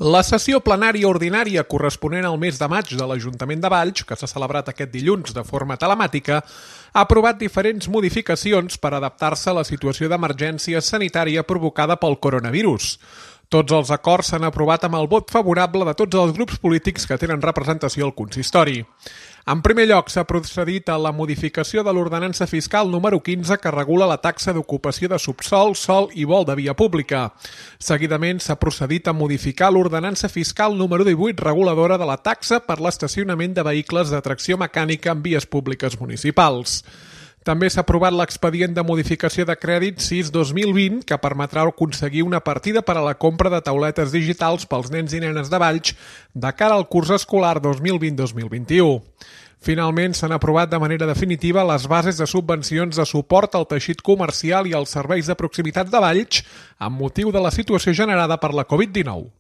La sessió plenària ordinària corresponent al mes de maig de l'Ajuntament de Valls, que s'ha celebrat aquest dilluns de forma telemàtica, ha aprovat diferents modificacions per adaptar-se a la situació d'emergència sanitària provocada pel coronavirus. Tots els acords s'han aprovat amb el vot favorable de tots els grups polítics que tenen representació al consistori. En primer lloc, s'ha procedit a la modificació de l'ordenança fiscal número 15 que regula la taxa d'ocupació de subsòl, sòl i vol de via pública. Seguidament, s'ha procedit a modificar l'ordenança fiscal número 18 reguladora de la taxa per l'estacionament de vehicles de tracció mecànica en vies públiques municipals. També s'ha aprovat l'expedient de modificació de crèdit 6-2020 que permetrà aconseguir una partida per a la compra de tauletes digitals pels nens i nenes de Valls de cara al curs escolar 2020-2021. Finalment, s'han aprovat de manera definitiva les bases de subvencions de suport al teixit comercial i als serveis de proximitat de Valls amb motiu de la situació generada per la Covid-19.